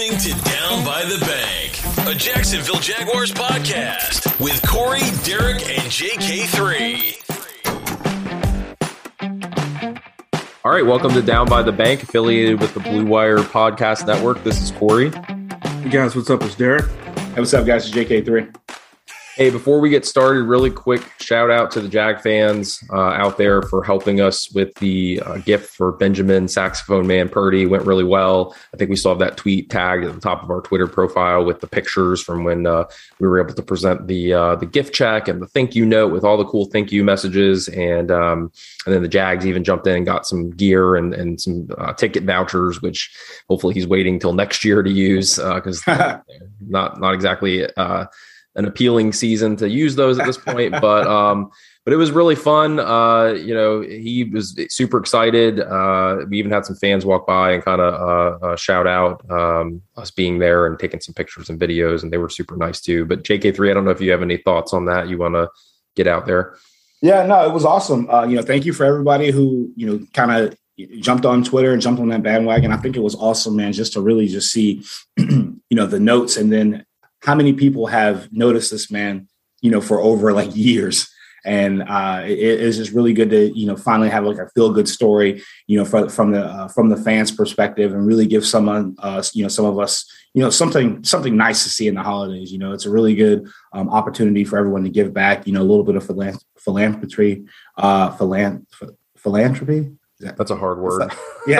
listening to Down by the Bank, a Jacksonville Jaguars podcast with Corey, Derek, and JK3. All right, welcome to Down by the Bank, affiliated with the Blue Wire Podcast Network. This is Corey. Hey guys, what's up? It's Derek. Hey, what's up, guys? It's JK3. Hey, before we get started, really quick shout out to the Jag fans out there for helping us with the gift for Benjamin Saxophone Man Purdy. Went really well. I think we still have that tweet tagged at the top of our Twitter profile with the pictures from when we were able to present the gift check and the thank you note with all the cool thank you messages. And then the Jags even jumped in and got some gear and some ticket vouchers, which hopefully he's waiting till next year to use because not exactly an appealing season to use those at this point, but it was really fun. He was super excited. We even had some fans walk by and kind of shout out us being there and taking some pictures and videos, and they were super nice too. But JK3, I don't know if you have any thoughts on that you want to get out there. Yeah, no, it was awesome. Thank you for everybody who, kind of jumped on Twitter and jumped on that bandwagon. I think it was awesome, man, just to really just see, the notes, and then how many people have noticed this man, for over like years. And it is just really good to, finally have like a feel good story, from the fans' perspective, and really give some of us, something nice to see in the holidays. It's a really good opportunity for everyone to give back, a little bit of philanthropy. Philanthropy. That's a hard word. Yeah.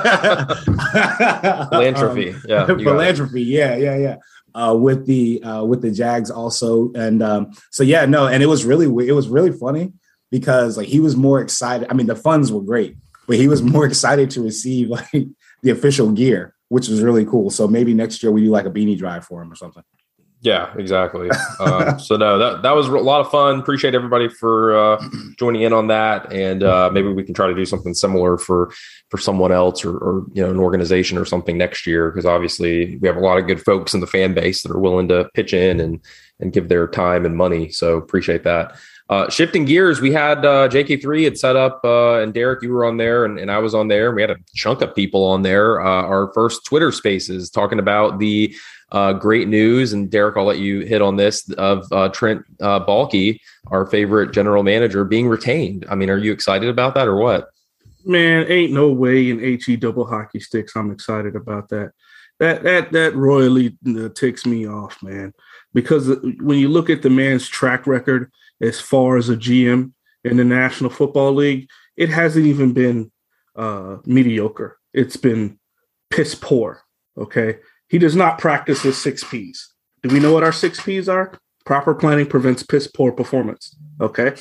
Philanthropy. Yeah. Philanthropy. Yeah. With the Jags also. And and it was really funny because like he was more excited. I mean, the funds were great, but he was more excited to receive like the official gear, which was really cool. So maybe next year we do like a beanie drive for him or something. Yeah, exactly. So no, that was a lot of fun. Appreciate everybody for joining in on that, and maybe we can try to do something similar for someone else or an organization or something next year, because obviously we have a lot of good folks in the fan base that are willing to pitch in and give their time and money. So appreciate that. Shifting gears, we had JK3 had set up, and Derek, you were on there, and I was on there. We had a chunk of people on there. Our first Twitter Spaces talking about the great news, and Derek, I'll let you hit on this, of Trent Baalke, our favorite general manager, being retained. I mean, are you excited about that or what? Man, ain't no way in HE double hockey sticks I'm excited about that. That royally ticks me off, man, because when you look at the man's track record as far as a GM in the National Football League, it hasn't even been mediocre. It's been piss poor, okay? He does not practice his 6 Ps. Do we know what our 6 Ps are? Proper planning prevents piss poor performance. Okay,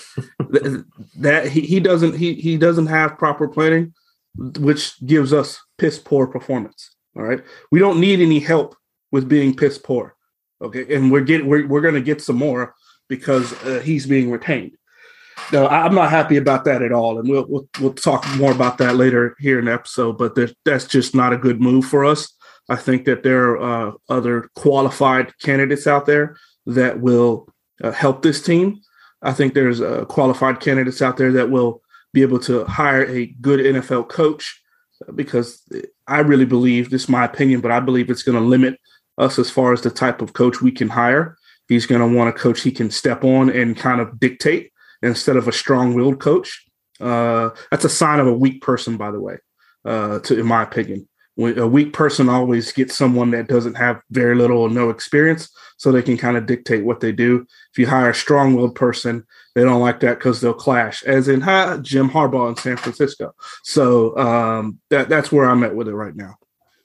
that he doesn't have proper planning, which gives us piss poor performance. All right, we don't need any help with being piss poor. Okay, and we're going to get some more because he's being retained. No, I'm not happy about that at all, and we'll talk more about that later here in the episode. But that's just not a good move for us. I think that there are other qualified candidates out there that will help this team. I think there's qualified candidates out there that will be able to hire a good NFL coach, because I really believe, this is my opinion, but I believe it's going to limit us as far as the type of coach we can hire. He's going to want a coach he can step on and kind of dictate instead of a strong-willed coach. That's a sign of a weak person, by the way, in my opinion. When a weak person always gets someone that doesn't have very little or no experience, so they can kind of dictate what they do. If you hire a strong-willed person, they don't like that because they'll clash, as in Jim Harbaugh in San Francisco. So that's where I'm at with it right now.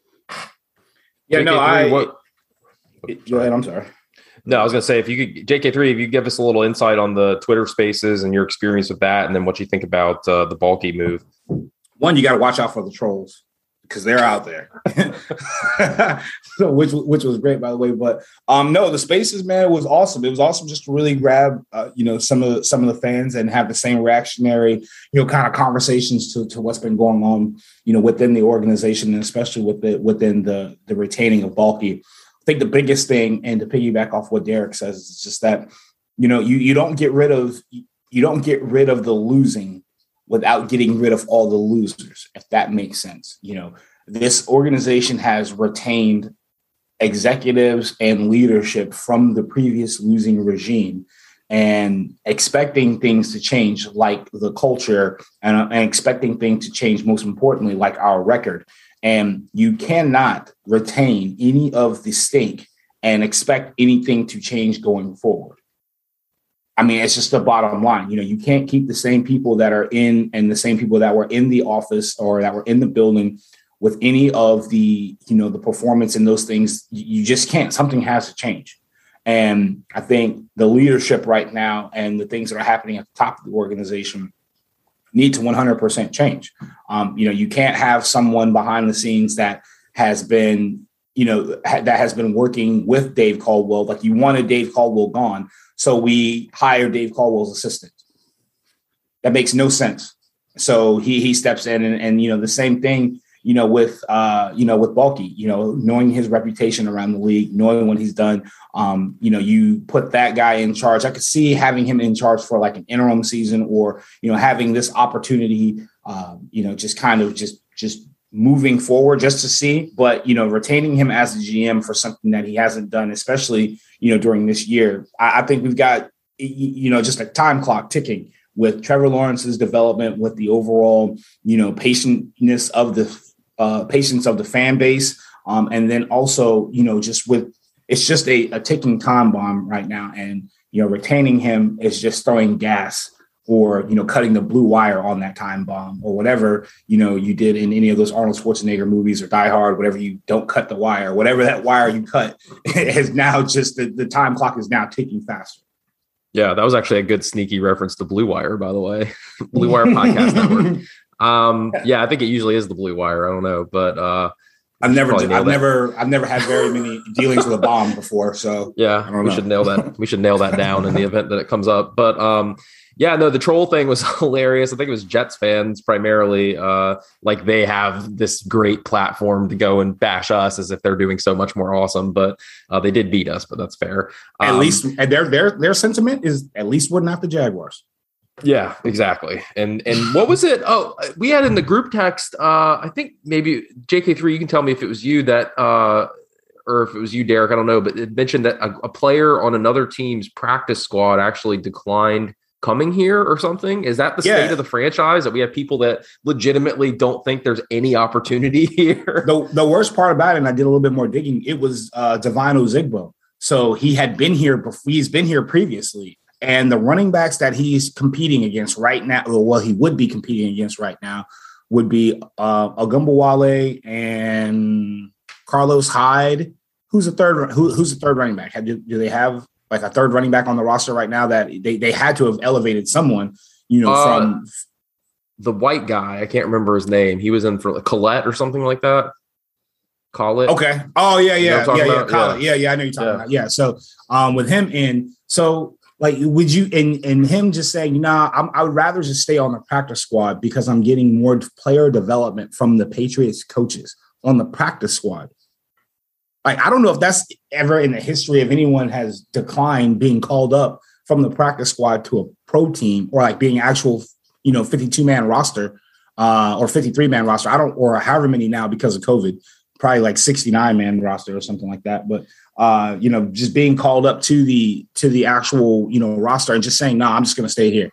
Yeah, JK3, go ahead. I'm sorry. No, I was going to say, if you could, JK3, if you give us a little insight on the Twitter Spaces and your experience with that, and then what you think about the Baalke move. One, you got to watch out for the trolls, because they're out there. So which was great, by the way. But no, the Spaces, man, it was awesome. It was awesome just to really grab some of the fans and have the same reactionary kind of conversations to what's been going on within the organization, and especially within the retaining of Baalke. I think the biggest thing, and to piggyback off what Derek says, is just that you don't get rid of the losing without getting rid of all the losers, if that makes sense. This organization has retained executives and leadership from the previous losing regime and expecting things to change, like the culture, and expecting things to change, most importantly, like our record. And you cannot retain any of the stake and expect anything to change going forward. I mean, it's just the bottom line. You know, you can't keep the same people that are in and the same people that were in the office or that were in the building with any of the, you know, the performance and those things. You just can't. Something has to change. And I think the leadership right now and the things that are happening at the top of the organization need to 100% change. You know, you can't have someone behind the scenes that has been, you know, that has been working with Dave Caldwell. Like, you wanted Dave Caldwell gone, so we hired Dave Caldwell's assistant. That makes no sense. So he steps in and you know, the same thing, you know, with Baalke, you know, knowing his reputation around the league, knowing what he's done, you know, you put that guy in charge. I could see having him in charge for like an interim season, or, you know, having this opportunity, you know, just kind of just moving forward just to see, but, you know, retaining him as a GM for something that he hasn't done, especially, you know, during this year. I think we've got, you know, just a time clock ticking with Trevor Lawrence's development, with the overall, you know, patience of the fan base. And then also, you know, just with, it's just a ticking time bomb right now. And, you know, retaining him is just throwing gas, or, you know, cutting the blue wire on that time bomb, or whatever, you know, you did in any of those Arnold Schwarzenegger movies or Die Hard, whatever, you don't cut the wire, whatever that wire you cut is now just the time clock is now ticking faster. Yeah, that was actually a good sneaky reference to Blue Wire, by the way. Blue Wire Podcast Network. Yeah, I think it usually is the Blue Wire. I don't know, but I've never had very many dealings with a bomb before. So yeah, we should nail that. We should nail that down in the event that it comes up. But yeah, no, the troll thing was hilarious. I think it was Jets fans primarily. Like, they have this great platform to go and bash us as if they're doing so much more awesome. But they did beat us, but that's fair. At least, and their sentiment is, at least we're not the Jaguars. Yeah, exactly. And what was it? Oh, we had in the group text, I think maybe JK3, you can tell me if it was you that, or if it was you, Derek, I don't know, but it mentioned that a player on another team's practice squad actually declined coming here or something. Is that the state of the franchise, that we have people that legitimately don't think there's any opportunity here? The worst part about it, and I did a little bit more digging, it was Devine Ozigbo. So he's been here previously. And the running backs that he's competing against right now, well, he would be competing against right now, would be Ogunbowale and Carlos Hyde. Who's the third running back? Do they have like a third running back on the roster right now that they had to have elevated someone, you know, from the white guy? I can't remember his name. He was in for like Collette or something like that. Collette. Okay. Oh yeah. You know Collette. Yeah. I know you're talking about. Yeah. So with him in, so like, would you, and him just saying, nah, I would rather just stay on the practice squad because I'm getting more player development from the Patriots coaches on the practice squad. Like, I don't know if that's ever in the history of anyone has declined being called up from the practice squad to a pro team, or like being actual, you know, 52-man roster or 53-man roster. Or however many now because of COVID, probably like 69-man roster or something like that. But, you know, just being called up to the actual, you know, roster and just saying, no, I'm just going to stay here.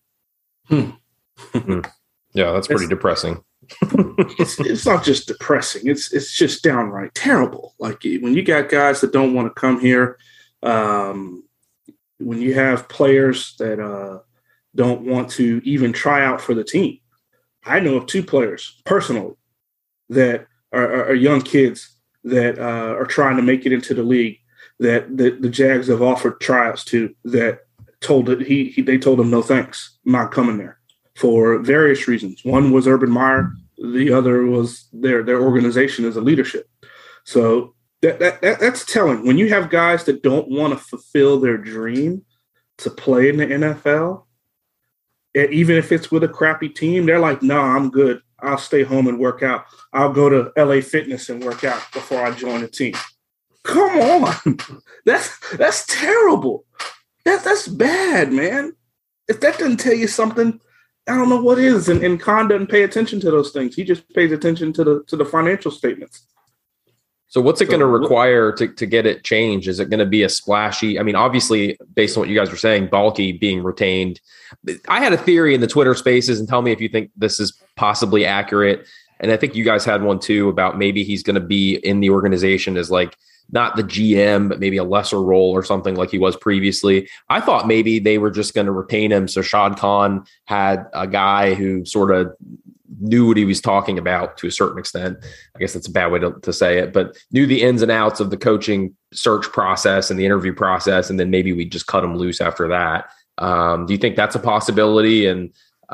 Yeah, that's pretty depressing. It's not just depressing. It's just downright terrible. Like, when you got guys that don't want to come here, when you have players that don't want to even try out for the team. I know of two players personally that are young kids that are trying to make it into the league that the Jags have offered tryouts to, that told it they told him no thanks, I'm not coming there, for various reasons. One was Urban Meyer, the other was their organization as a leadership. So that's telling. When you have guys that don't want to fulfill their dream to play in the NFL, even if it's with a crappy team, they're like, no, I'm good. I'll stay home and work out. I'll go to LA Fitness and work out before I join the team. Come on. That's terrible. That's bad, man. If that doesn't tell you something, I don't know what is. And Khan doesn't pay attention to those things. He just pays attention to the financial statements. So what's it going to require to get it changed? Is it going to be a splashy? I mean, obviously, based on what you guys were saying, Baalke being retained. I had a theory in the Twitter spaces, and tell me if you think this is possibly accurate. And I think you guys had one too about maybe he's going to be in the organization as like not the GM, but maybe a lesser role or something like he was previously. I thought maybe they were just going to retain him. So Shad Khan had a guy who sort of knew what he was talking about to a certain extent. I guess that's a bad way to say it, but knew the ins and outs of the coaching search process and the interview process. And then maybe we just cut him loose after that. Do you think that's a possibility? And,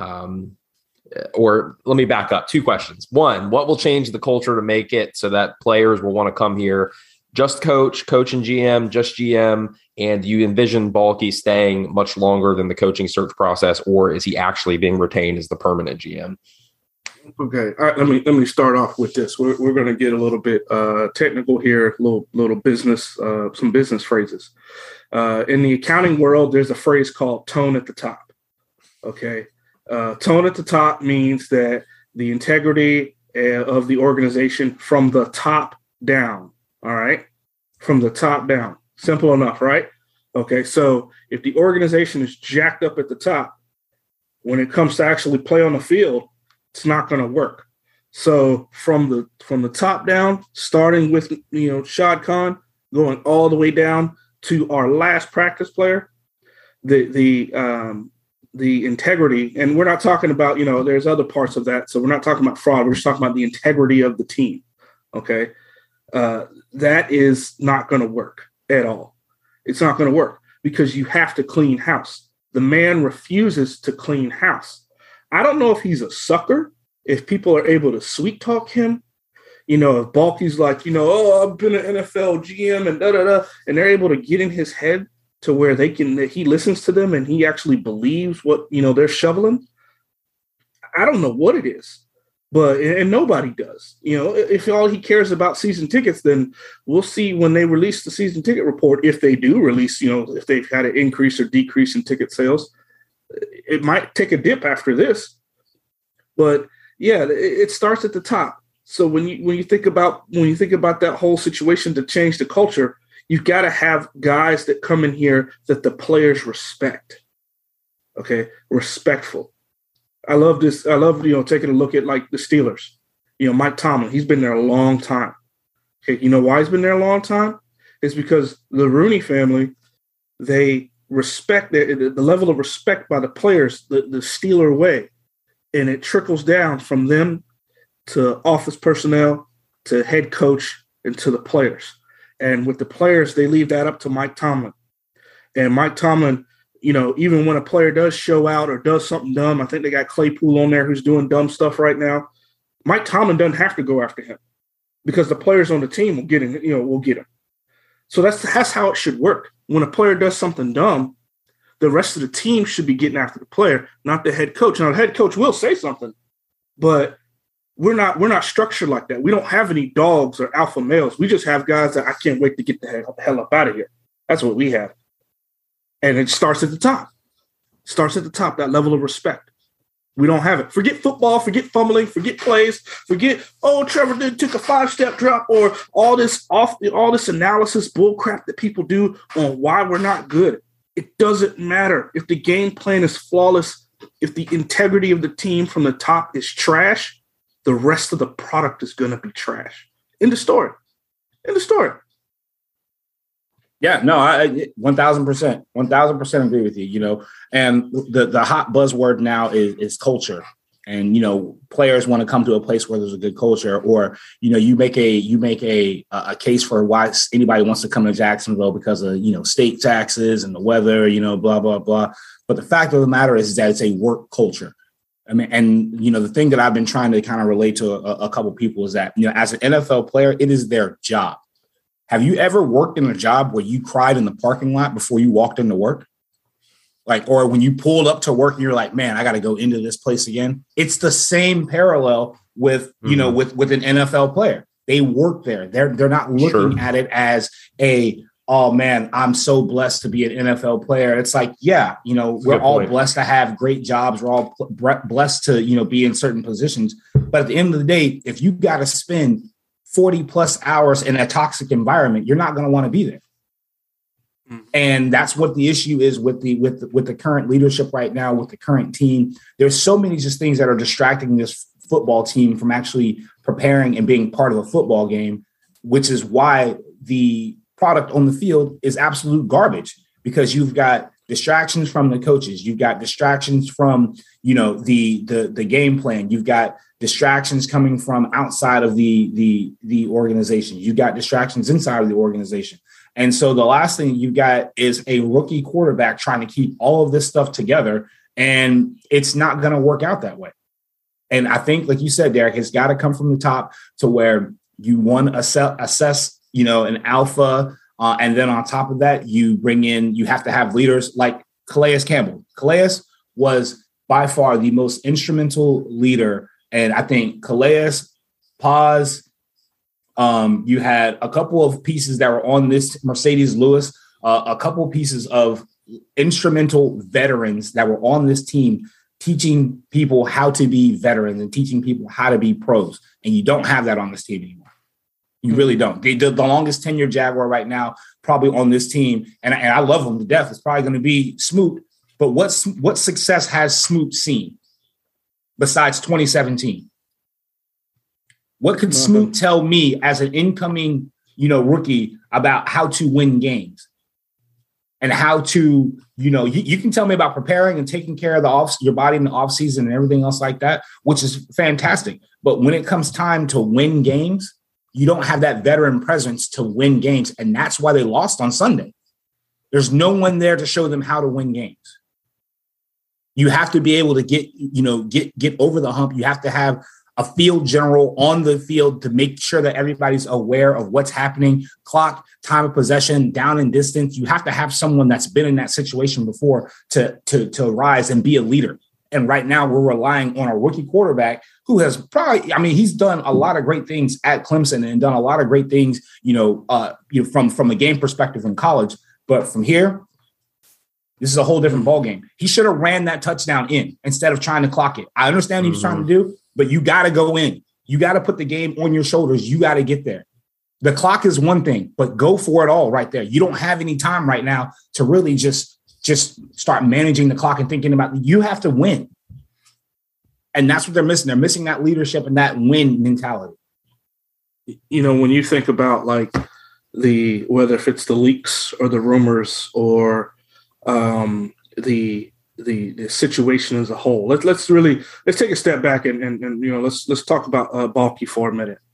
or let me back up. 2 questions. 1, what will change the culture to make it so that players will want to come here? Just coach and GM, just GM. And do you envision Baalke staying much longer than the coaching search process, or is he actually being retained as the permanent GM? Okay, all right. Let me start off with this. We're going to get a little bit technical here, little business, some business phrases. In the accounting world, there's a phrase called tone at the top. Okay, tone at the top means that the integrity of the organization from the top down. All right, from the top down. Simple enough, right? Okay, so if the organization is jacked up at the top, when it comes to actually play on the field, it's not going to work. So from the top down, starting with Shad Khan, going all the way down to our last practice player, the integrity, and we're not talking about there's other parts of that. So we're not talking about fraud. We're just talking about the integrity of the team. Okay, that is not going to work at all. It's not going to work because you have to clean house. The man refuses to clean house. I don't know if he's a sucker, if people are able to sweet talk him, if Baalke's like, I've been an NFL GM and da-da-da, and they're able to get in his head to where he listens to them and he actually believes what, they're shoveling. I don't know what it is, and nobody does. If all he cares about season tickets, then we'll see when they release the season ticket report, if they do release, if they've had an increase or decrease in ticket sales. It might take a dip after this, but yeah, it starts at the top. So when you think about that whole situation to change the culture, you've got to have guys that come in here that the players respect. Okay, respectful. I love this. I love taking a look at like the Steelers. Mike Tomlin. He's been there a long time. Okay, why he's been there a long time? It's because the Rooney family, they respect the level of respect by the players, the Steeler way, and it trickles down from them to office personnel to head coach and to the players. And with the players, they leave that up to Mike Tomlin. And Mike Tomlin, even when a player does show out or does something dumb, I think they got Claypool on there who's doing dumb stuff right now. Mike Tomlin doesn't have to go after him because the players on the team will get him. Will get him. So that's how it should work. When a player does something dumb, the rest of the team should be getting after the player, not the head coach. Now, the head coach will say something, but we're not structured like that. We don't have any dogs or alpha males. We just have guys that I can't wait to get the hell up out of here. That's what we have. And it starts at the top. That level of respect. We don't have it. Forget football, forget fumbling, forget plays, forget, Trevor took a 5-step drop, or all this analysis bullcrap that people do on why we're not good. It doesn't matter. If the game plan is flawless, if the integrity of the team from the top is trash, the rest of the product is going to be trash. End of story. Yeah, no, I 1,000% agree with you, and the hot buzzword now is culture. And, players want to come to a place where there's a good culture, or, you make a case for why anybody wants to come to Jacksonville because of, state taxes and the weather, blah, blah, blah. But the fact of the matter is that it's a work culture. I mean, and, the thing that I've been trying to kind of relate to a couple people is that, as an NFL player, it is their job. Have you ever worked in a job where you cried in the parking lot before you walked into work? Or when you pulled up to work and you're like, man, I got to go into this place again. It's the same parallel with, with an NFL player. They work there. They're not looking at it as oh man, I'm so blessed to be an NFL player. It's like, yeah, we're all blessed to have great jobs. We're all blessed to, be in certain positions. But at the end of the day, if you got to spend 40 plus hours in a toxic environment, you're not going to want to be there. And that's what the issue is with the current leadership right now, with the current team. There's so many just things that are distracting this football team from actually preparing and being part of a football game, which is why the product on the field is absolute garbage, because you've got distractions from the coaches. You've got distractions from, the game plan. You've got distractions coming from outside of the organization. You've got distractions inside of the organization. And so the last thing you got is a rookie quarterback trying to keep all of this stuff together, and it's not going to work out that way. And I think, like you said, Derek, it's got to come from the top to where you assess, an alpha. And then on top of that, you have to have leaders like Calais Campbell. Calais was by far the most instrumental leader. And I think Calais, Paz, you had a couple of pieces that were on this, Mercedes Lewis, a couple of pieces of instrumental veterans that were on this team, teaching people how to be veterans and teaching people how to be pros. And you don't have that on this team anymore. You really don't. They did the longest tenured Jaguar right now, probably on this team. And I love him to death. It's probably going to be Smoot. But what success has Smoot seen besides 2017? What could Smoot tell me as an incoming, rookie about how to win games and how to, you can tell me about preparing and taking care of your body in the off season and everything else like that, which is fantastic. But when it comes time to win games, you don't have that veteran presence to win games. And that's why they lost on Sunday. There's no one there to show them how to win games. You have to be able to get over the hump. You have to have a field general on the field to make sure that everybody's aware of what's happening, clock, time of possession, down and distance. You have to have someone that's been in that situation before to rise and be a leader. And right now we're relying on a rookie quarterback who has probably, he's done a lot of great things at Clemson and done a lot of great things, from a game perspective in college. But from here, this is a whole different ballgame. He should have ran that touchdown in instead of trying to clock it. I understand what he was trying to do, but you got to go in. You got to put the game on your shoulders. You got to get there. The clock is one thing, but go for it all right there. You don't have any time right now to really just start managing the clock and thinking about you have to win. And that's what they're missing. They're missing that leadership and that win mentality. When you think about whether if it's the leaks or the rumors or the situation as a whole, let's take a step back and let's talk about Baalke for a minute.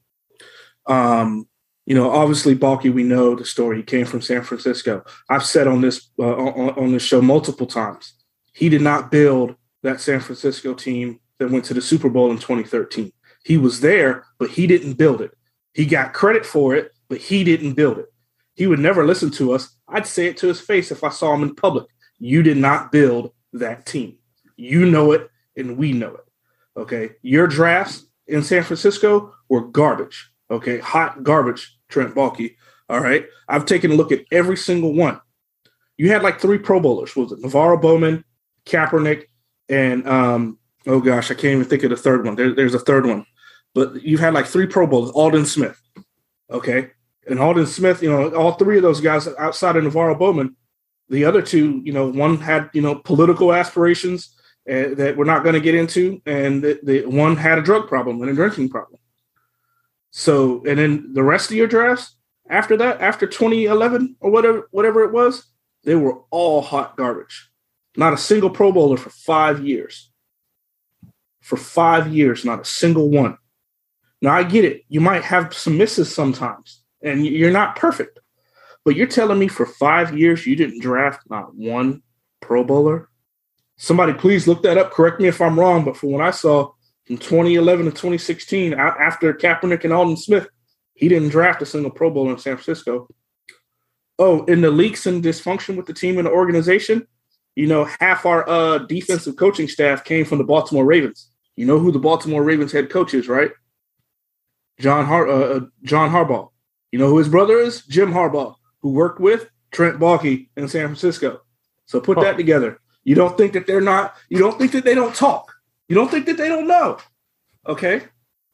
Obviously Baalke, we know the story. He came from San Francisco. I've said on this show multiple times, he did not build that San Francisco team that went to the Super Bowl in 2013. He was there, but he didn't build it. He got credit for it, but he didn't build it. He would never listen to us. I'd say it to his face if I saw him in public. You did not build that team. You know it, and we know it. Okay? Your drafts in San Francisco were garbage. Okay? Hot garbage, Trent Baalke. All right? I've taken a look at every single one. You had 3 Pro Bowlers. What was it? NaVorro Bowman, Kaepernick, and I can't even think of the third one. There's a third one. But you've had 3 Pro Bowlers, Aldon Smith. Okay? And Aldon Smith, all 3 of those guys outside of NaVorro Bowman, the other 2, one had, political aspirations that we're not going to get into. And the one had a drug problem and a drinking problem. So, and then the rest of your drafts after that, after 2011 or whatever it was, they were all hot garbage. Not a single Pro Bowler for 5 years. For 5 years, not a single one. Now, I get it. You might have some misses sometimes, and you're not perfect. But you're telling me for 5 years you didn't draft not one Pro Bowler? Somebody please look that up. Correct me if I'm wrong, but from what I saw from 2011 to 2016, after Kaepernick and Aldon Smith, he didn't draft a single Pro Bowler in San Francisco. Oh, in the leaks and dysfunction with the team and the organization, half our defensive coaching staff came from the Baltimore Ravens. You know who the Baltimore Ravens head coach is, right? John Harbaugh. You know who his brother is? Jim Harbaugh, who worked with Trent Baalke in San Francisco. So put that together. You don't think that they're not, you don't think that they don't talk. You don't think that they don't know. Okay?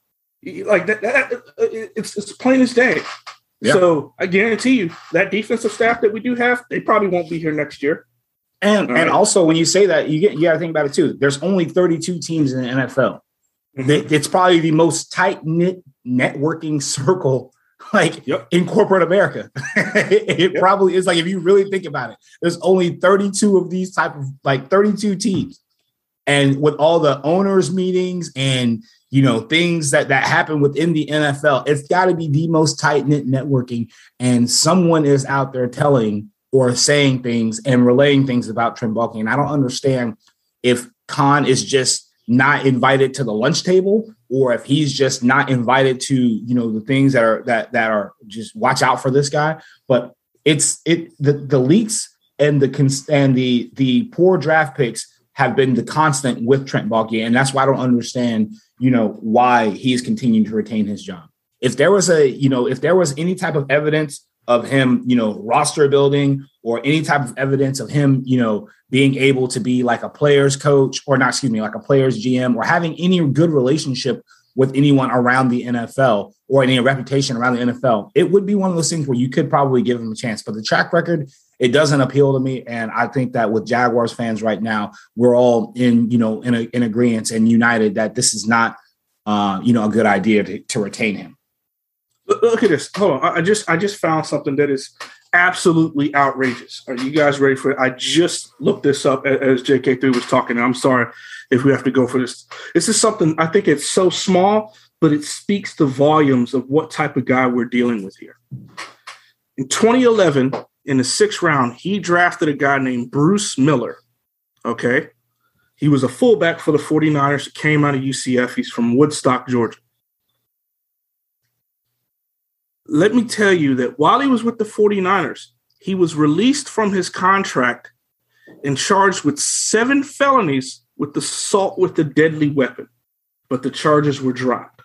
Like it's plain as day. Yeah. So I guarantee you that defensive staff that we do have, they probably won't be here next year. And also when you say that, you got to think about it too. There's only 32 teams in the NFL. Mm-hmm. It's probably the most tight-knit networking circle in corporate America. It probably is. Like, if you really think about it, there's only 32 of these type of 32 teams. And with all the owners meetings and, things that happen within the NFL, it's got to be the most tight-knit networking. And someone is out there telling or saying things and relaying things about Trent Baalke. And I don't understand if Khan is just not invited to the lunch table, or if he's just not invited to, the things that are just watch out for this guy. But the leaks and the poor draft picks have been the constant with Trent Baalke. And that's why I don't understand, why he is continuing to retain his job. If there was any type of evidence of him, roster building, or any type of evidence of him, being able to be like a player's coach, like a player's GM, or having any good relationship with anyone around the NFL or any reputation around the NFL, it would be one of those things where you could probably give him a chance. But the track record, it doesn't appeal to me. And I think that with Jaguars fans right now, we're all in agreement and united that this is not, a good idea to retain him. Look at this. Hold on. I just found something that is absolutely outrageous. Are you guys ready for it? I just looked this up as JK3 was talking. I'm sorry if we have to go for this. This is something, I think it's so small, but it speaks the volumes of what type of guy we're dealing with here. In 2011, in the 6th round, he drafted a guy named Bruce Miller. Okay. He was a fullback for the 49ers, came out of UCF. He's from Woodstock, Georgia. Let me tell you that while he was with the 49ers, he was released from his contract and charged with 7 felonies with assault with a deadly weapon, but the charges were dropped.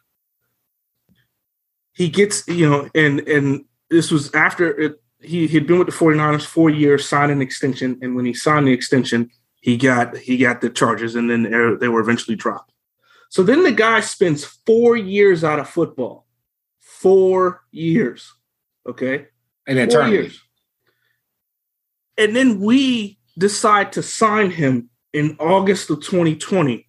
He gets, and this was after it. He had been with the 49ers 4 years, signed an extension, and when he signed the extension, he got the charges, and then they were eventually dropped. So then the guy spends 4 years out of football. 4 years, okay? An eternity. And then we decide to sign him in August of 2020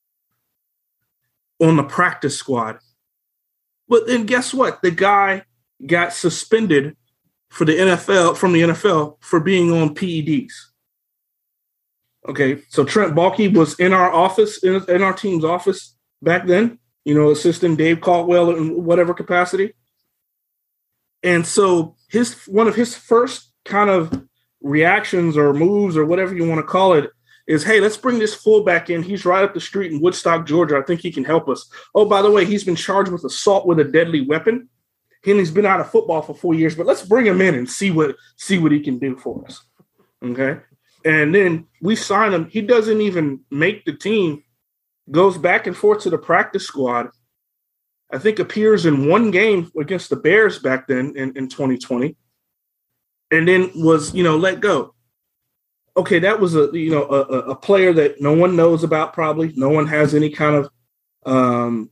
on the practice squad. But then guess what? The guy got suspended from the NFL for being on PEDs. Okay, so Trent Baalke was in our office, in our team's office back then, assisting Dave Caldwell in whatever capacity. And so one of his first kind of reactions or moves or whatever you want to call it is, hey, let's bring this fullback in. He's right up the street in Woodstock, Georgia. I think he can help us. Oh, by the way, he's been charged with assault with a deadly weapon. And he's been out of football for 4 years, but let's bring him in and see what he can do for us. Okay. And then we sign him. He doesn't even make the team, goes back and forth to the practice squad. I think appears in one game against the Bears back then in 2020, and then was, let go. Okay, that was a player that no one knows about, probably. No one has any kind of,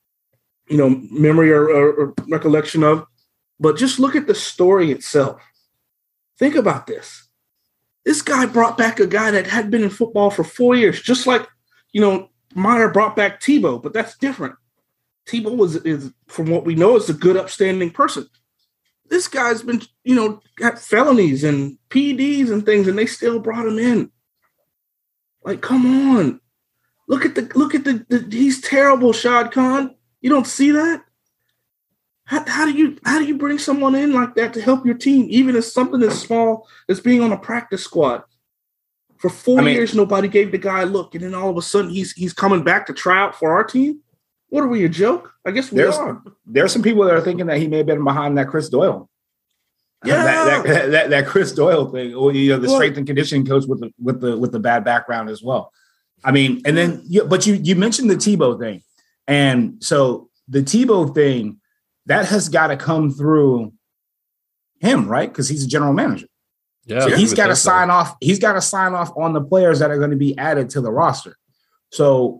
memory or recollection of. But just look at the story itself. Think about this. This guy brought back a guy that had been in football for 4 years, just like, Meyer brought back Tebow, but that's different. Tebow is, from what we know, is a good, upstanding person. This guy's been, got felonies and PEDs and things, and they still brought him in. Like, come on. Look at the he's terrible, Shad Khan. You don't see that? How do you bring someone in like that to help your team, even as something as small as being on a practice squad? For 4 years, nobody gave the guy a look, and then all of a sudden he's coming back to try out for our team. What are we, a joke? I guess we are. There's some people that are thinking that he may have been behind that Chris Doyle. Yeah, that Chris Doyle thing, or the strength and conditioning coach with the bad background as well. And then you mentioned the Tebow thing, and so the Tebow thing that has got to come through him, right? Because he's a general manager. Yeah, so he's got to sign off. He's got to sign off on the players that are going to be added to the roster. So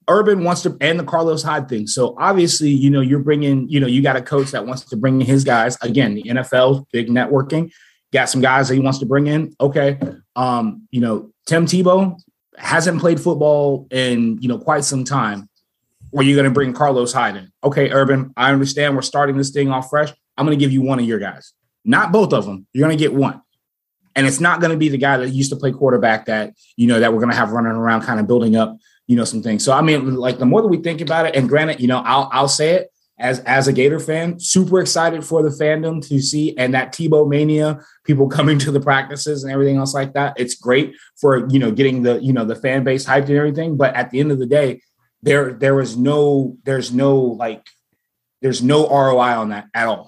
Urban wants to, and the Carlos Hyde thing. So obviously, you're bringing, you got a coach that wants to bring in his guys. Again, the NFL, big networking, got some guys that he wants to bring in. Okay. Tim Tebow hasn't played football in, quite some time. Or you're going to bring Carlos Hyde in. Okay, Urban, I understand we're starting this thing off fresh. I'm going to give you one of your guys. Not both of them. You're going to get one. And it's not going to be the guy that used to play quarterback that, that we're going to have running around kind of building up, some things. So, I mean, like the more that we think about it, and granted, I'll say it as a Gator fan, super excited for the fandom to see, and that Tebow mania, people coming to the practices and everything else like that. It's great for, getting the, the fan base hyped and everything. But at the end of the day, there's no ROI on that at all.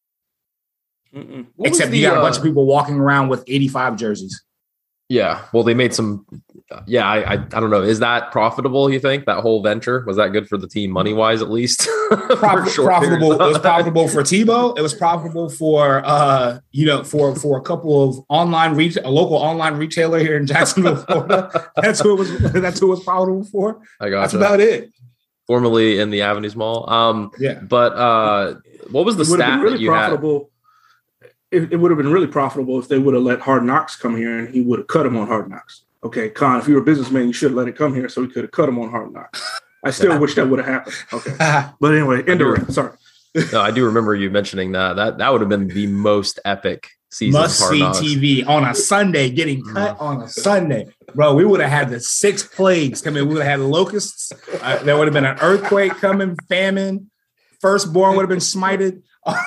Except you got a bunch of people walking around with 85 jerseys. Yeah. Well, they made some. Yeah. I don't know. Is that profitable? You think that whole venture, was that good for the team money wise, at least? Profitable. It was profitable for Tebow. It was profitable for, for a couple of a local online retailer here in Jacksonville, Florida. That's who it was profitable for. I got That's about it. Formerly in the Avenues Mall. Yeah. But what was the stat that you profitable. had? It would have been really profitable if they would have let Hard Knocks come here and he would have cut him on Hard Knocks. Okay, Con, if you were a businessman, you should have let it come here so he could have cut him on Hard Knocks. I still wish that would have happened. Okay. But anyway, sorry. No, I do remember you mentioning that. That would have been the most epic season. Must see TV on a Sunday, getting cut on a Sunday. Bro, we would have had the 6 plagues coming. We would have had locusts. There would have been an earthquake coming, famine. Firstborn would have been smited.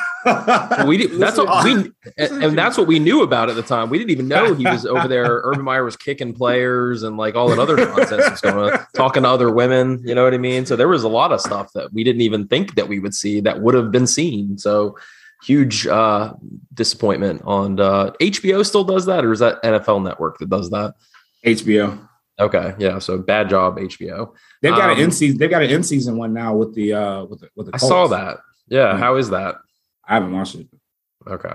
That's what we knew about at the time. We didn't even know he was over there. Urban Meyer was kicking players and like all that other nonsense was going on, talking to other women. You know what I mean? So there was a lot of stuff that we didn't even think that we would see that would have been seen. So huge disappointment on HBO still does that, or is that NFL Network that does that? HBO. Okay, yeah. So bad job, HBO. They've got an in season. They've got an in season one now with the Colts. I saw that. Yeah, how is that? I haven't watched it. Okay.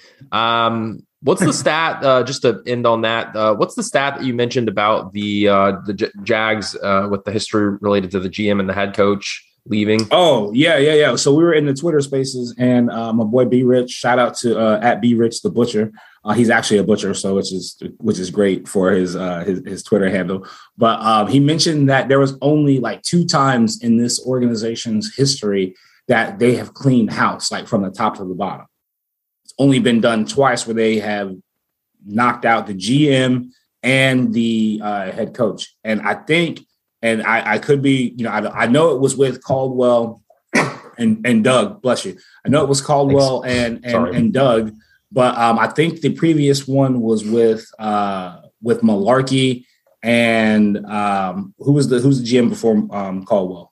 What's the stat? Just to end on that, what's the stat that you mentioned about the Jags with the history related to the GM and the head coach leaving? Oh, yeah. So we were in the Twitter Spaces, and my boy B Rich, shout out to at B Rich the Butcher. He's actually a butcher, so which is great for his Twitter handle. But he mentioned that there was only like 2 times in this organization's history that they have cleaned house, like from the top to the bottom. It's only been done twice where they have knocked out the GM and the head coach. And I think, and I could be, I know it was with Caldwell and Doug, bless you. I know it was Caldwell and Doug, but I think the previous one was with Malarkey and who's the GM before Caldwell?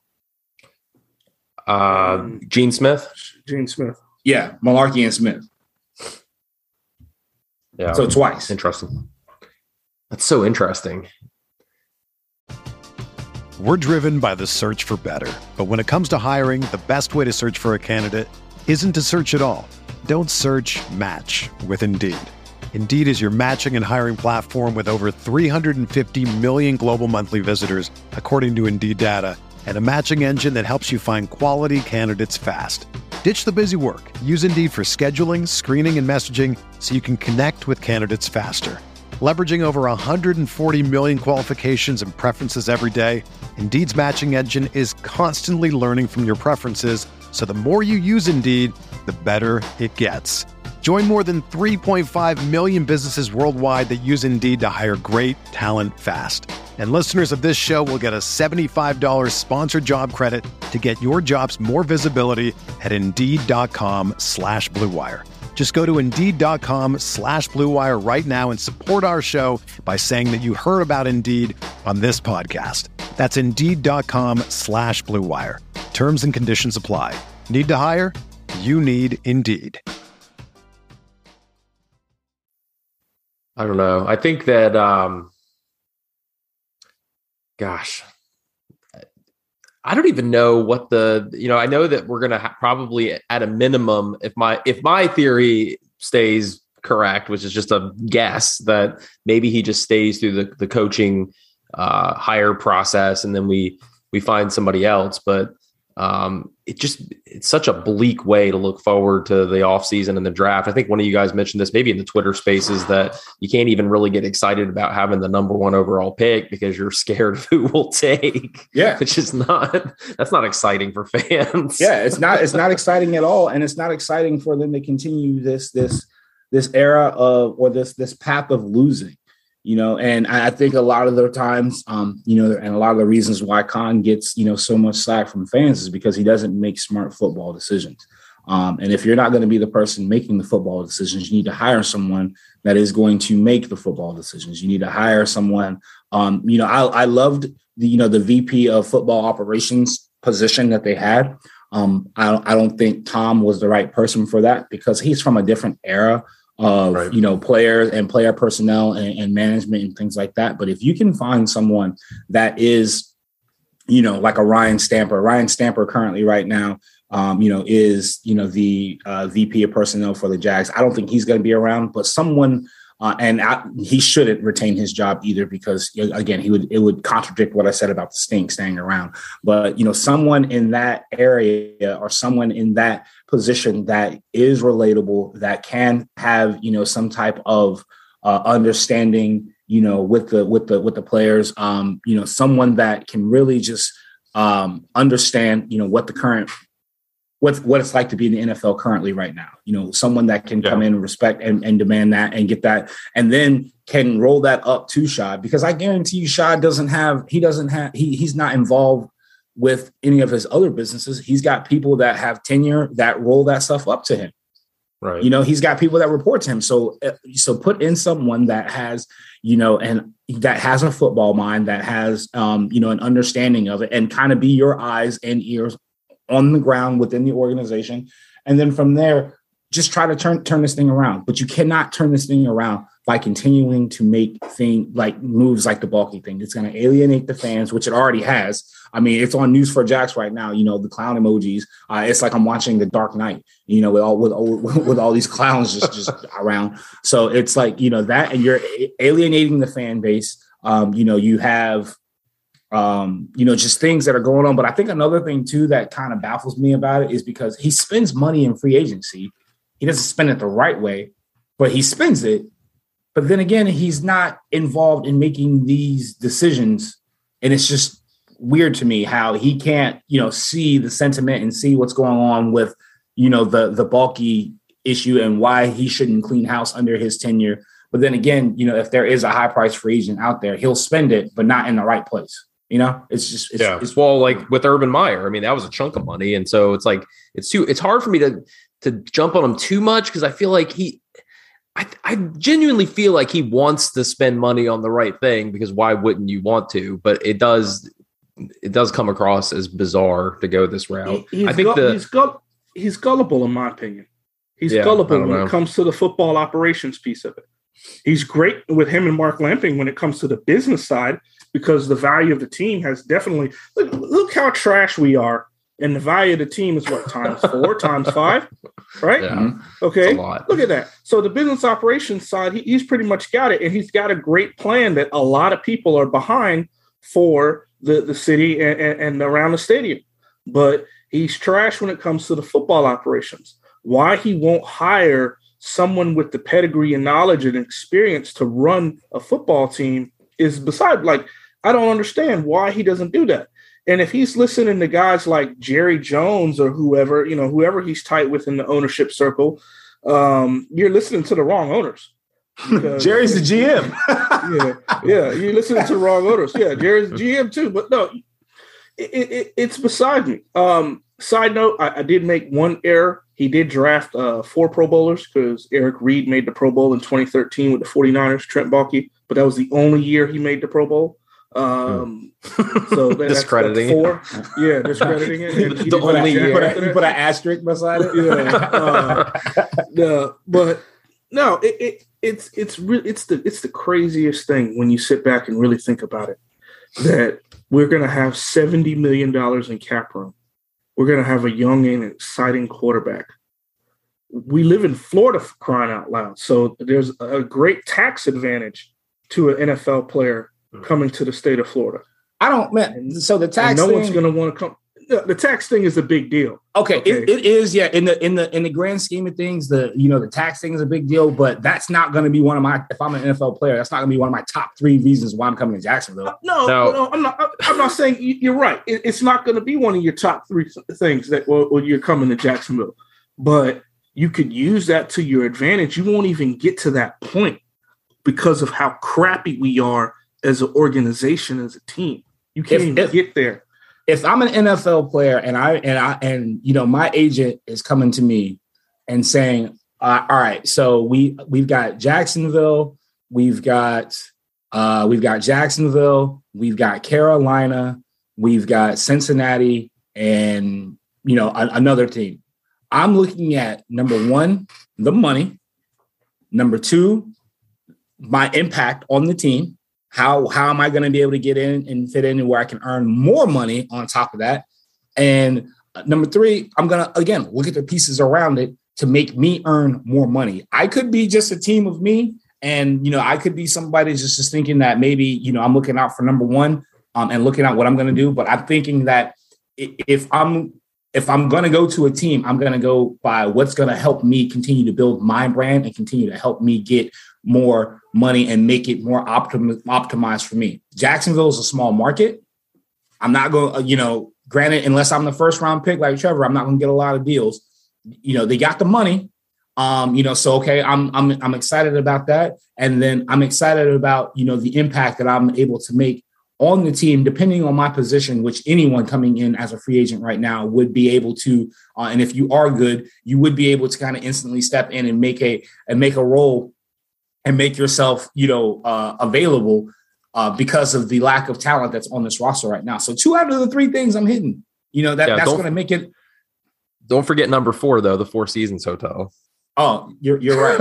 Gene Smith. Yeah, Malarkey and Smith. Yeah. So twice. Interesting. That's so interesting. We're driven by the search for better. But when it comes to hiring, the best way to search for a candidate isn't to search at all. Don't search, match with Indeed. Indeed is your matching and hiring platform with over 350 million global monthly visitors, according to Indeed data, and a matching engine that helps you find quality candidates fast. Ditch the busy work. Use Indeed for scheduling, screening, and messaging so you can connect with candidates faster. Leveraging over 140 million qualifications and preferences every day, Indeed's matching engine is constantly learning from your preferences, so the more you use Indeed, the better it gets. Join more than 3.5 million businesses worldwide that use Indeed to hire great talent fast. And listeners of this show will get a $75 sponsored job credit to get your jobs more visibility at Indeed.com/Blue Wire. Just go to Indeed.com/Blue Wire right now and support our show by saying that you heard about Indeed on this podcast. That's Indeed.com/Blue Wire. Terms and conditions apply. Need to hire? You need Indeed. I don't know. I think that, gosh, I don't even know what I know that we're going to probably at a minimum, if my theory stays correct, which is just a guess, that maybe he just stays through the coaching hire process. And then we we find somebody else. But it's such a bleak way to look forward to the offseason and the draft. I think one of you guys mentioned this maybe in the Twitter spaces, that you can't even really get excited about having the number 1 overall pick because you're scared of who will take. Yeah. Which is that's not exciting for fans. Yeah, it's not exciting at all. And it's not exciting for them to continue this era of, or this path of losing. And I think a lot of the times, and a lot of the reasons why Khan gets, so much slack from fans is because he doesn't make smart football decisions. And if you're not going to be the person making the football decisions, you need to hire someone that is going to make the football decisions. You need to hire someone. I loved the VP of football operations position that they had. I don't think Tom was the right person for that because he's from a different era of, right, players and player personnel and management and things like that. But if you can find someone that is, like a Ryan Stamper currently right now, is, the VP of personnel for the Jags. I don't think he's going to be around, but someone, he shouldn't retain his job either because, again, it would contradict what I said about the Stink staying around. But, someone in that area or someone in that position that is relatable, that can have, some type of understanding, with the players, someone that can really just understand, what the current what it's like to be in the NFL currently right now. Someone that can come in and respect and demand that and get that, and then can roll that up to Shad, because I guarantee you Shad he's not involved with any of his other businesses. He's got people that have tenure that roll that stuff up to him. Right. He's got people that report to him. So put in someone that has, and that has a football mind, that has, an understanding of it, and kind of be your eyes and ears on the ground within the organization. And then from there, just try to turn this thing around. But you cannot turn this thing around by continuing to make moves like the Baalke thing. It's going to alienate the fans, which it already has. I mean, it's on News4Jax right now. The clown emojis. It's like I'm watching The Dark Knight. With all these clowns just around. So it's like that, and you're alienating the fan base. You have just things that are going on. But I think another thing too that kind of baffles me about it is because he spends money in free agency. He doesn't spend it the right way, but he spends it. But then again, he's not involved in making these decisions. And it's just weird to me how he can't, see the sentiment and see what's going on with, the Baalke issue and why he shouldn't clean house under his tenure. But then again, if there is a high price free agent out there, he'll spend it, but not in the right place. It's well, like with Urban Meyer, I mean, that was a chunk of money. And so it's like, it's hard for me to jump on him too much, because I feel like I genuinely feel like he wants to spend money on the right thing, because why wouldn't you want to? But it does come across as bizarre to go this route. He's gullible, in my opinion. He's gullible when it comes to the football operations piece of it. He's great with him and Mark Lamping when it comes to the business side, because the value of the team has definitely look how trash we are. And the value of the team is what, times 4, times 5, right? Yeah, okay. Look at that. So the business operations side, he's pretty much got it. And he's got a great plan that a lot of people are behind for the city and around the stadium. But he's trash when it comes to the football operations. Why he won't hire someone with the pedigree and knowledge and experience to run a football team is beside, I don't understand why he doesn't do that. And if he's listening to guys like Jerry Jones or whoever he's tight with in the ownership circle, you're listening to the wrong owners. Jerry's the GM. yeah, you're listening to the wrong owners. Yeah, Jerry's the GM too. But no, it's beside me. Side note, I did make one error. He did draft 4 Pro Bowlers, because Eric Reed made the Pro Bowl in 2013 with the 49ers, Trent Baalke, but that was the only year he made the Pro Bowl. So discrediting that's 4. Yeah, discrediting it. The only year. You put an asterisk beside it. Yeah. But no, it's the craziest thing when you sit back and really think about it, that we're going to have $70 million in cap room. We're going to have a young and exciting quarterback. We live in Florida, for crying out loud. So there's a great tax advantage to an NFL player coming to the state of Florida. I don't, man. So the tax, no one's going to want to come. The tax thing is a big deal. Okay. It is, yeah. In the grand scheme of things, the tax thing is a big deal, but that's not going to be one of my. If I'm an NFL player, that's not going to be one of my top 3 reasons why I'm coming to Jacksonville. No, I'm not. I'm not saying you're right. It's not going to be one of your top 3 things that when you're coming to Jacksonville, but you could use that to your advantage. You won't even get to that point because of how crappy we are as an organization, as a team. You can't even get there. If I'm an NFL player and my agent is coming to me and saying, all right, so we've got Jacksonville, we've got Jacksonville, we've got Carolina, we've got Cincinnati, and another team. I'm looking at number 1, the money, number 2, my impact on the team. How am I going to be able to get in and fit in where I can earn more money on top of that? And number 3, I'm going to, again, look at the pieces around it to make me earn more money. I could be just a team of me. And, I could be somebody just thinking that maybe, I'm looking out for number 1 and looking at what I'm going to do. But I'm thinking that if I'm going to go to a team, I'm going to go by what's going to help me continue to build my brand and continue to help me get more money and make it more optimized for me. Jacksonville is a small market. I'm not going, granted, unless I'm the first round pick like Trevor, I'm not going to get a lot of deals. They got the money. So, okay, I'm excited about that. And then I'm excited about, the impact that I'm able to make on the team, depending on my position, which anyone coming in as a free agent right now would be able to. And if you are good, you would be able to kind of instantly step in and make a role and make yourself, available because of the lack of talent that's on this roster right now. So 2 out of the 3 things I'm hitting, that's going to make it. Don't forget number 4, though, the Four Seasons Hotel. Oh, you're right.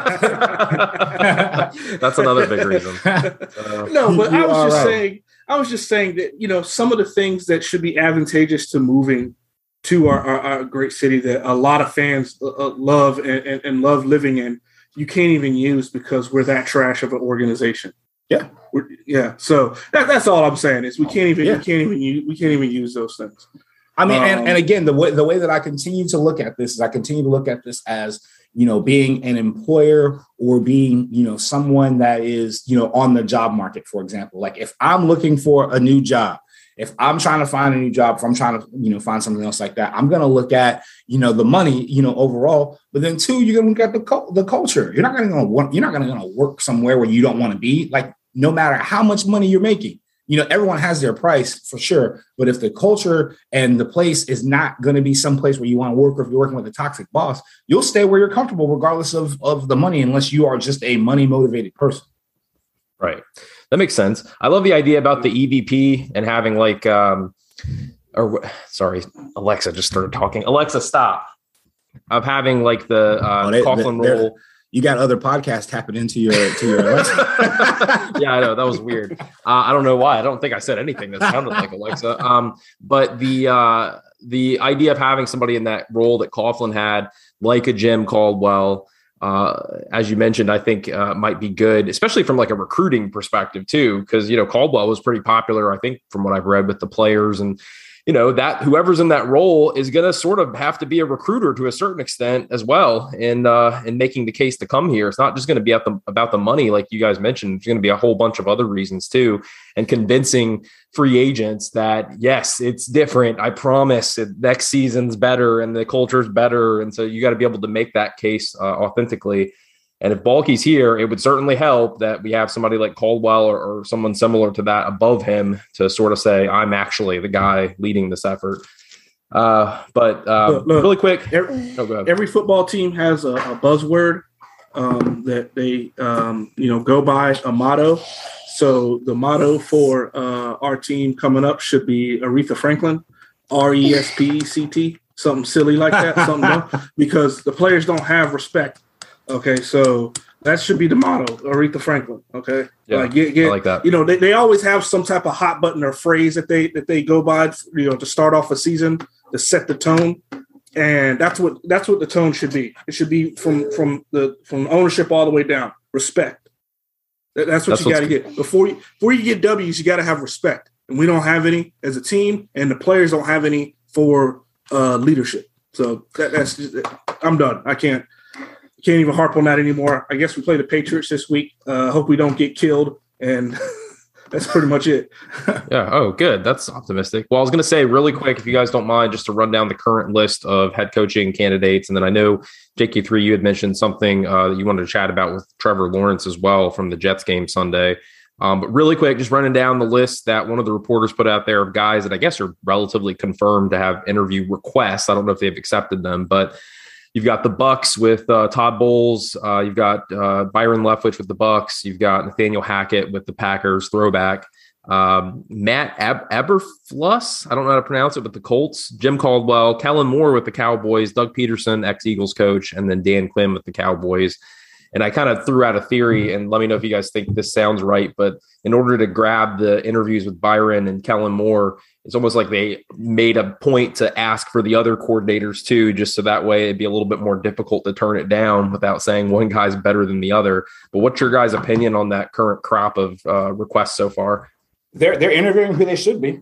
That's another big reason. No, but I was just saying that, some of the things that should be advantageous to moving to our great city that a lot of fans love and love living in, you can't even use because we're that trash of an organization. Yeah. So that's all I'm saying is we can't even use those things. I mean, and again, the way that I continue to look at this is I continue to look at this as, being an employer or being, someone that is, on the job market, for example. Like if I'm looking for a new job, if I'm trying to find a new job, if I'm trying to, find something else like that, I'm going to look at, the money, overall. But then 2, you're going to look at the culture. You're not going to work somewhere where you don't want to be. Like no matter how much money you're making, everyone has their price for sure. But if the culture and the place is not going to be someplace where you want to work, or if you're working with a toxic boss, you'll stay where you're comfortable regardless of the money, unless you are just a money motivated person. Right. That makes sense. I love the idea about the EVP and having Alexa just started talking. Alexa, stop. Of having like the Coughlin role. You got other podcasts tapping into your Alexa. Yeah, I know. That was weird. I don't know why. I don't think I said anything that sounded like Alexa. But the idea of having somebody in that role that Coughlin had, like a Jim Caldwell, as you mentioned, I think might be good, especially from like a recruiting perspective too, because, Caldwell was pretty popular, I think, from what I've read with the players, and, that whoever's in that role is going to sort of have to be a recruiter to a certain extent as well. And making the case to come here, it's not just going to be about the money, like you guys mentioned. It's going to be a whole bunch of other reasons too, and convincing free agents that yes, it's different. I promise next season's better and the culture's better. And so you got to be able to make that case authentically. And if Baalke's here, it would certainly help that we have somebody like Caldwell or someone similar to that above him to sort of say, I'm actually the guy leading this effort. But look, really quick. Every football team has a buzzword that they, go by, a motto. So the motto for our team coming up should be Aretha Franklin, RESPECT, something silly like that, because the players don't have respect. Okay, so that should be the motto, Aretha Franklin. Okay, yeah, I like that. They always have some type of hot button or phrase that they go by, to start off a season to set the tone, and that's what the tone should be. It should be from ownership all the way down. Respect. That's what you got to get before you get W's. You got to have respect. and we don't have any as a team, and the players don't have any for leadership. So that's just, I'm done. I can't even harp on that anymore. I guess we play the Patriots this week. Hope we don't get killed, and that's pretty much it. Yeah. Oh, good. That's optimistic. Well, I was going to say really quick, if you guys don't mind, just to run down the current list of head coaching candidates. And then I know, JK3, you had mentioned something that you wanted to chat about with Trevor Lawrence as well from the Jets game Sunday. But really quick, just running down the list that one of the reporters put out there of guys that I guess are relatively confirmed to have interview requests. I don't know if they've accepted them, but you've got the Bucs with Todd Bowles. You've got Byron Leftwich with the Bucs. You've got Nathaniel Hackett with the Packers, throwback. Matt Eberfluss, I don't know how to pronounce it, with the Colts. Jim Caldwell, Kellen Moore with the Cowboys, Doug Peterson, ex-Eagles coach, and then Dan Quinn with the Cowboys. And I kind of threw out a theory, and let me know if you guys think this sounds right. But in order to grab the interviews with Byron and Kellen Moore, it's almost like they made a point to ask for the other coordinators too, just so that way it'd be a little bit more difficult to turn it down without saying one guy's better than the other. But what's your guys' opinion on that current crop of requests so far? They're interviewing who they should be.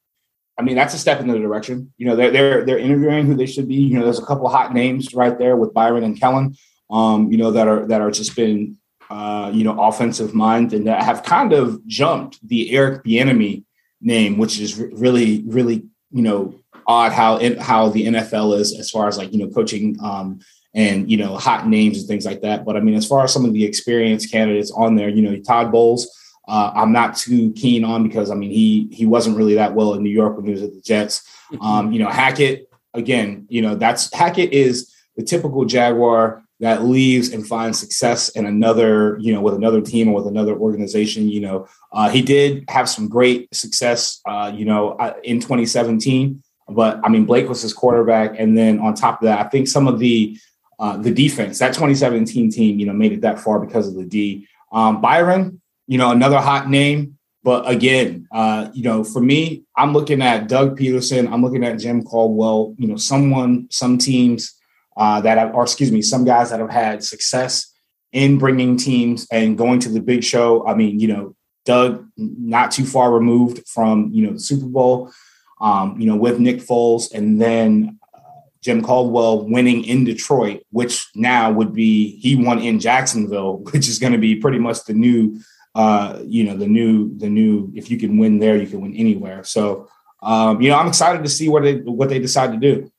I mean, that's a step in the direction. You know, they're interviewing who they should be. You know, there's a couple of hot names right there with Byron and Kellen. You know, that are just been, you know, offensive mind and that have kind of jumped the Eric Bieniemy name, which is really, really, you know, odd how the NFL is as far as like, you know, coaching and, you know, hot names and things like that. But I mean, as far as some of the experienced candidates on there, you know, Todd Bowles, I'm not too keen on because, I mean, he wasn't really that well in New York when he was at the Jets. You know, Hackett, again, you know, Hackett is the typical Jaguar that leaves and finds success in another, you know, with another team or with another organization. You know, he did have some great success, you know, in 2017. But I mean, Blake was his quarterback, and then on top of that, I think some of the defense, that 2017 team, you know, made it that far because of the D. Byron, you know, another hot name. But again, you know, for me, I'm looking at Doug Peterson. I'm looking at Jim Caldwell. You know, some teams. Some guys that have had success in bringing teams and going to the big show. I mean, you know, Doug, not too far removed from, you know, the Super Bowl, you know, with Nick Foles, and then Jim Caldwell winning in Detroit, which now would be, he won in Jacksonville, which is going to be pretty much the new, you know, the new, if you can win there, you can win anywhere. So, you know, I'm excited to see what they decide to do.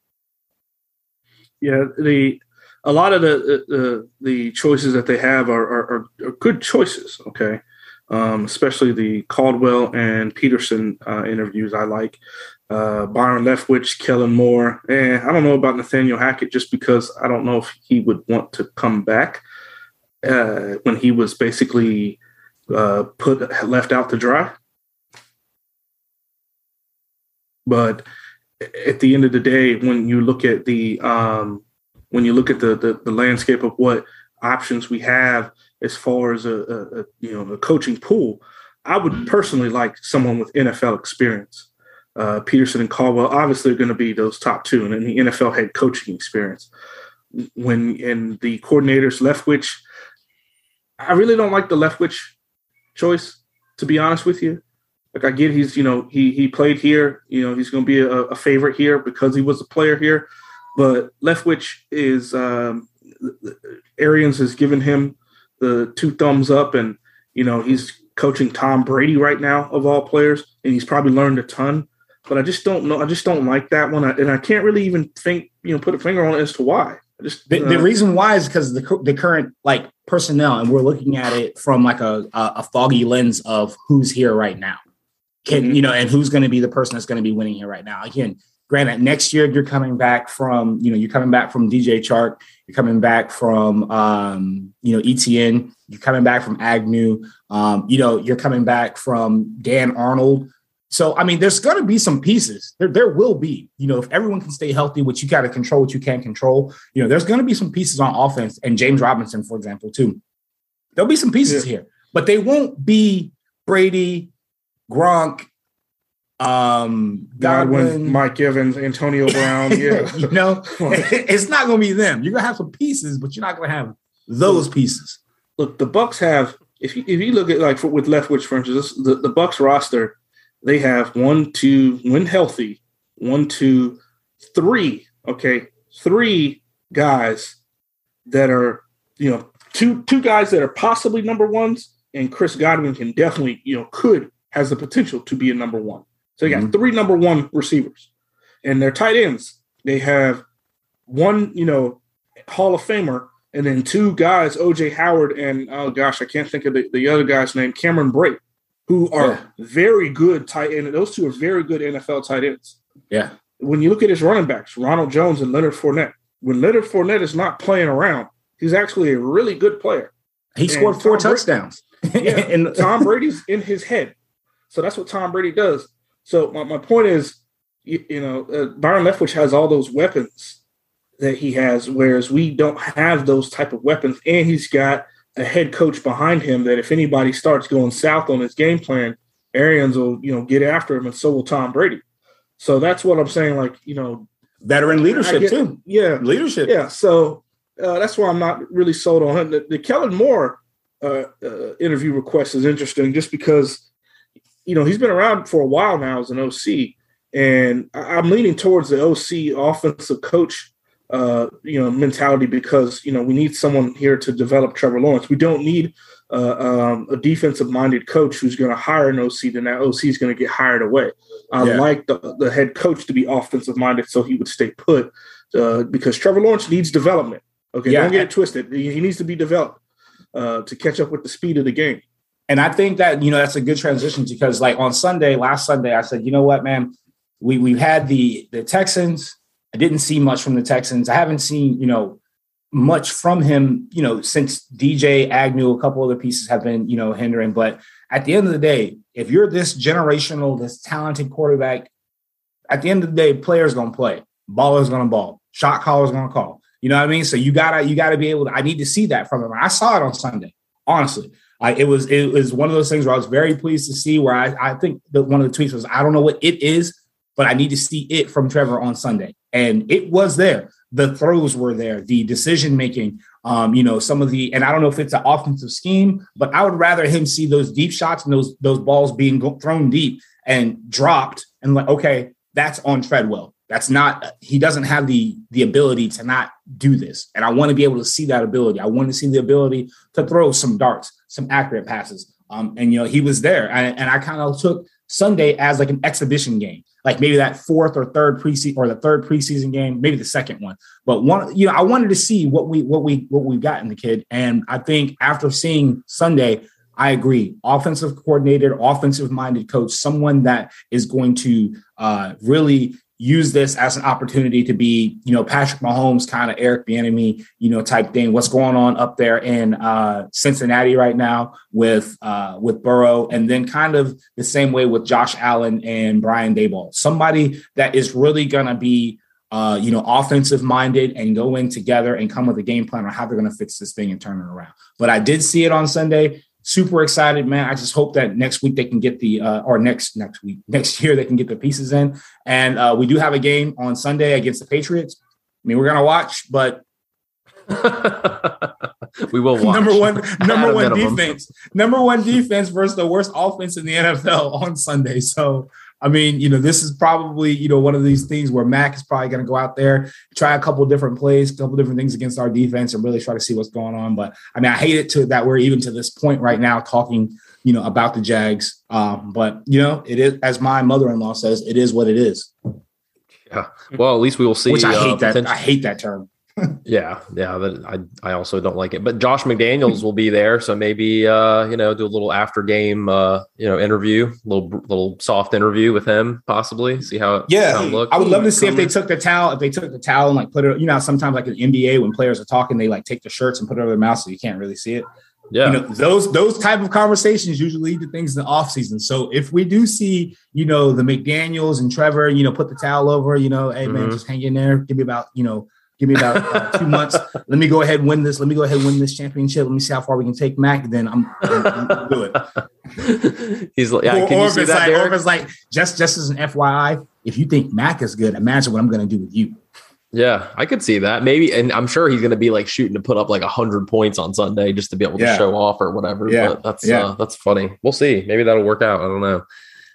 Yeah, a lot of the choices that they have are good choices. Okay, especially the Caldwell and Peterson interviews. I like Byron Leftwich, Kellen Moore. I don't know about Nathaniel Hackett just because I don't know if he would want to come back when he was basically left out to dry. But at the end of the day, when you look at the landscape of what options we have as far as a coaching pool, I would personally like someone with NFL experience. Peterson and Caldwell obviously are going to be those top two, and then the NFL head coaching experience. And the coordinators, Leftwich, I really don't like the Leftwich choice, to be honest with you. Like, I get he's, you know, he played here, you know, he's going to be a favorite here because he was a player here. But Leftwich is, Arians has given him the 2 thumbs up, and, you know, he's coaching Tom Brady right now, of all players, and he's probably learned a ton. But I just don't know. I just don't like that one. And I can't really even put a finger on it as to why. The reason why is because the current like personnel, and we're looking at it from like a foggy lens of who's here right now. You know, and who's going to be the person that's going to be winning here right now. Again, granted, next year you're coming back from DJ Chark, you're coming back from ETN, you're coming back from Agnew, you're coming back from Dan Arnold. So, I mean, there's going to be some pieces. There will be, you know, if everyone can stay healthy, which you got to control, what you can't control, you know, there's going to be some pieces on offense, and James Robinson, for example, too. There'll be some pieces here, but they won't be Brady, Gronk, Godwin, Mike Evans, Antonio Brown. Yeah, you know, it's not going to be them. You're going to have some pieces, but you're not going to have those pieces. Look, the Bucs have. If you look at with Leftwich, for instance, the Bucs roster they have 1, 2, when healthy, 1, 2, 3. Okay, 3 guys that are, two guys that are possibly number ones, and Chris Godwin can definitely, has the potential to be a number one. So you got 3 number one receivers, and their tight ends. They have 1, Hall of Famer, and then 2 guys, O.J. Howard and, I can't think of the other guy's name, Cameron Brate, who are very good tight end. Those 2 are very good NFL tight ends. Yeah. When you look at his running backs, Ronald Jones and Leonard Fournette, when Leonard Fournette is not playing around, he's actually a really good player. He scored 4 touchdowns. And Tom Brady's in his head. So that's what Tom Brady does. So my point is, Byron Leftwich has all those weapons that he has, whereas we don't have those type of weapons. And he's got a head coach behind him that if anybody starts going south on his game plan, Arians will, get after him, and so will Tom Brady. So that's what I'm saying, veteran leadership too. Yeah. Leadership. Yeah. So that's why I'm not really sold on him. The Kellen Moore interview request is interesting just because, he's been around for a while now as an OC, and I'm leaning towards the OC offensive coach, mentality because, we need someone here to develop Trevor Lawrence. We don't need a defensive-minded coach who's going to hire an OC, then that OC is going to get hired away. I like the head coach to be offensive-minded so he would stay put because Trevor Lawrence needs development. Okay, don't get it twisted. He needs to be developed to catch up with the speed of the game. And I think that, that's a good transition because, last Sunday, I said, you know what, man, we've had the Texans. I didn't see much from the Texans. I haven't seen, much from him, since DJ Agnew, a couple other pieces have been, hindering. But at the end of the day, if you're this generational, this talented quarterback, at the end of the day, players going to play. Baller's going to ball. Shot caller's going to call. You know what I mean? So you gotta be able to, I need to see that from him. I saw it on Sunday, honestly. It was one of those things where I was very pleased to see where I think that one of the tweets was, I don't know what it is, but I need to see it from Trevor on Sunday. And it was there. The throws were there, the decision-making, some of the, and I don't know if it's an offensive scheme, but I would rather him see those deep shots and those balls being thrown deep and dropped and okay, that's on Treadwell. That's not, he doesn't have the ability to not do this. And I want to be able to see that ability. I want to see the ability to throw some darts, some accurate passes. He was there. And I kind of took Sunday as an exhibition game, maybe that the third preseason game, maybe the second one. But I wanted to see what we got in the kid. And I think after seeing Sunday, I agree. Offensive coordinator, offensive-minded coach, someone that is going to really use this as an opportunity to be, Patrick Mahomes, kind of Eric Bieniemy, type thing. What's going on up there in Cincinnati right now with Burrow, and then kind of the same way with Josh Allen and Brian Daboll. Somebody that is really going to be, offensive minded and go in together and come with a game plan on how they're going to fix this thing and turn it around. But I did see it on Sunday. Super excited, man. I just hope that next week they can get next year they can get the pieces in. And we do have a game on Sunday against the Patriots. I mean, we're going to watch, but we will watch. Number one defense versus the worst offense in the NFL on Sunday. So, I mean, this is probably, one of these things where Mac is probably going to go out there, try a couple different plays, a couple different things against our defense and really try to see what's going on. But I mean, I hate it that we're even to this point right now talking, about the Jags. But, it is, as my mother-in-law says, it is what it is. Yeah. Well, at least we will see. Which I hate that. I hate that term. Yeah. I also don't like it. But Josh McDaniels will be there, so maybe do a little after game interview, little soft interview with him, possibly see how it looks. I would love to see if they took the towel and put it. Sometimes like in the NBA when players are talking, they take their shirts and put it over their mouth so you can't really see it. Yeah, those type of conversations usually lead to things in the off season. So if we do see the McDaniels and Trevor, put the towel over, hey man, just hang in there, give me about 2 months. Let me go ahead and win this. Let me go ahead and win this championship. Let me see how far we can take Mac. Then I'm do it. He's like, or if it's like, just as an FYI, if you think Mac is good, imagine what I'm going to do with you. Yeah, I could see that maybe, and I'm sure he's going to be shooting to put up 100 points on Sunday just to be able to show off or whatever. Yeah, but that's funny. We'll see. Maybe that'll work out. I don't know.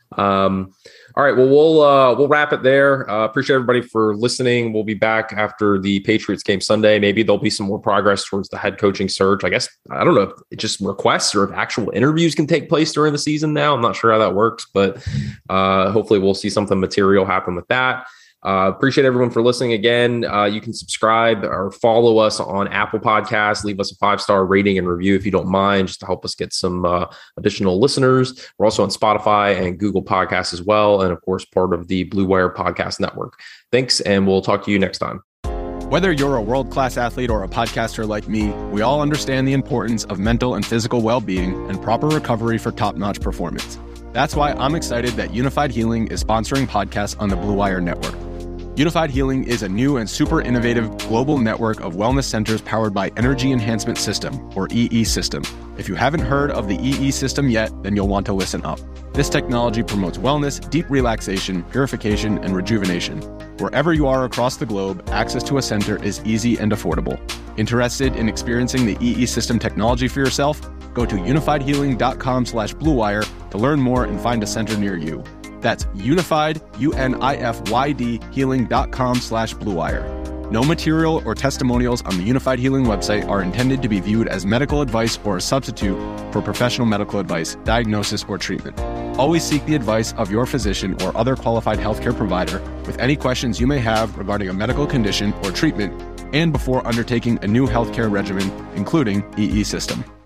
All right. Well, we'll wrap it there. Appreciate everybody for listening. We'll be back after the Patriots game Sunday. Maybe there'll be some more progress towards the head coaching search. I guess, I don't know if it's just requests or if actual interviews can take place during the season now. I'm not sure how that works, but hopefully we'll see something material happen with that. Appreciate everyone for listening again. You can subscribe or follow us on Apple Podcasts. Leave us a 5-star rating and review if you don't mind, just to help us get some additional listeners. We're also on Spotify and Google Podcasts as well. And of course, part of the Blue Wire Podcast Network. Thanks. And we'll talk to you next time. Whether you're a world-class athlete or a podcaster like me, we all understand the importance of mental and physical well-being and proper recovery for top-notch performance. That's why I'm excited that Unified Healing is sponsoring podcasts on the Blue Wire Network. Unified Healing is a new and super innovative global network of wellness centers powered by Energy Enhancement System, or EE System. If you haven't heard of the EE System yet, then you'll want to listen up. This technology promotes wellness, deep relaxation, purification, and rejuvenation. Wherever you are across the globe, access to a center is easy and affordable. Interested in experiencing the EE System technology for yourself? Go to unifiedhealing.com/bluewire to learn more and find a center near you. That's unified, UNIFYD, healing.com/bluewire. No material or testimonials on the Unified Healing website are intended to be viewed as medical advice or a substitute for professional medical advice, diagnosis, or treatment. Always seek the advice of your physician or other qualified healthcare provider with any questions you may have regarding a medical condition or treatment and before undertaking a new healthcare regimen, including EE System.